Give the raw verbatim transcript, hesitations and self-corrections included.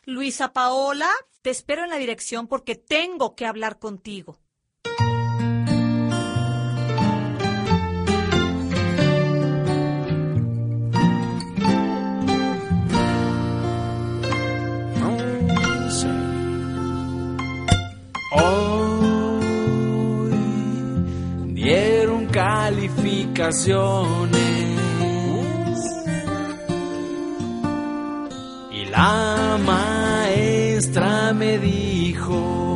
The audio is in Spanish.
Luisa Paola, te espero en la dirección porque tengo que hablar contigo. Hoy dieron calificaciones y la maestra me dijo: